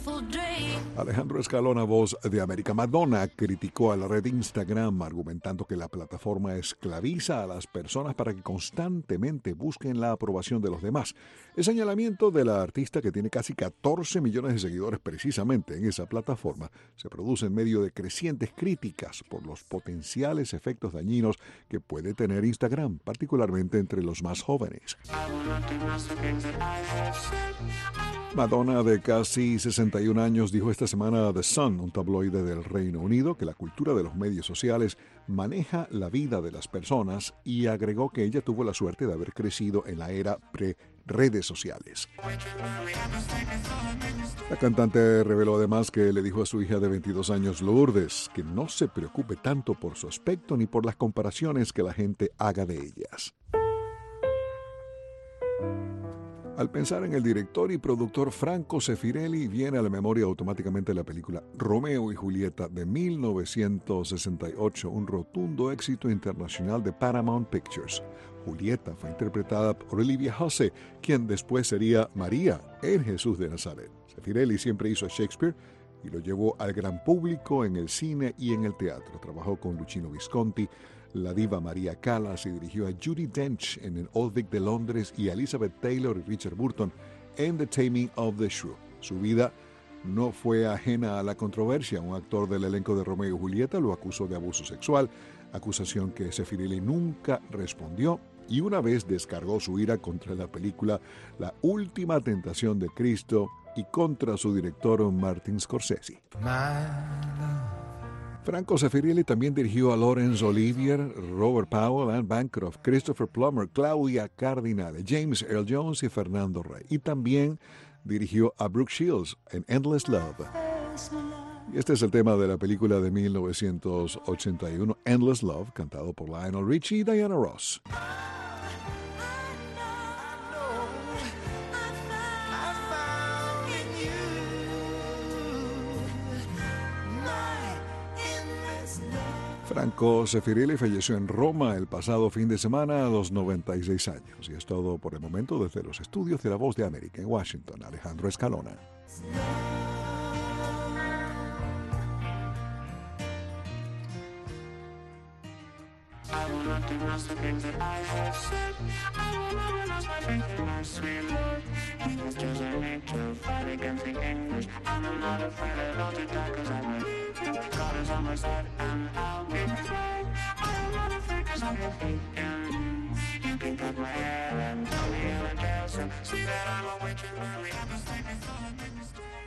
Alejandro Escalona, Voz de América. Madonna criticó a la red Instagram argumentando que la plataforma esclaviza a las personas para que constantemente busquen la aprobación de los demás. El señalamiento de la artista, que tiene casi 14 millones de seguidores precisamente en esa plataforma, se produce en medio de crecientes críticas por los potenciales efectos dañinos que puede tener Instagram, particularmente entre los más jóvenes. Madonna, de casi 61 años, dijo esta semana a The Sun, un tabloide del Reino Unido, que la cultura de los medios sociales maneja la vida de las personas, y agregó que ella tuvo la suerte de haber crecido en la era pre-redes sociales. La cantante reveló además que le dijo a su hija de 22 años, Lourdes, que no se preocupe tanto por su aspecto ni por las comparaciones que la gente haga de ellas. Al pensar en el director y productor Franco Sefirelli, viene a la memoria automáticamente la película Romeo y Julieta de 1968, un rotundo éxito internacional de Paramount Pictures. Julieta fue interpretada por Olivia Hussey, quien después sería María en Jesús de Nazaret. Sefirelli siempre hizo a Shakespeare y lo llevó al gran público en el cine y en el teatro. Trabajó con Luchino Visconti, la diva María Callas, y dirigió a Judi Dench en el Old Vic de Londres y a Elizabeth Taylor y Richard Burton en The Taming of the Shrew. Su vida no fue ajena a la controversia. Un actor del elenco de Romeo y Julieta lo acusó de abuso sexual, acusación que Sefirelli nunca respondió, y una vez descargó su ira contra la película La Última Tentación de Cristo y contra su director Martin Scorsese. Franco Sefirelli también dirigió a Laurence Olivier, Robert Powell, Anne Bancroft, Christopher Plummer, Claudia Cardinale, James Earl Jones y Fernando Rey. Y también dirigió a Brooke Shields en Endless Love. Y este es el tema de la película de 1981, Endless Love, cantado por Lionel Richie y Diana Ross. Franco Sefirelli falleció en Roma el pasado fin de semana a los 96 años. Y es todo por el momento desde los estudios de La Voz de América en Washington. Alejandro Escalona. God is on my side and I'll be free. I don't wanna focus on your weekends. You can cut my hair and tell me in a jail cell. See that I'm away too early. I must take me thought, make me stay.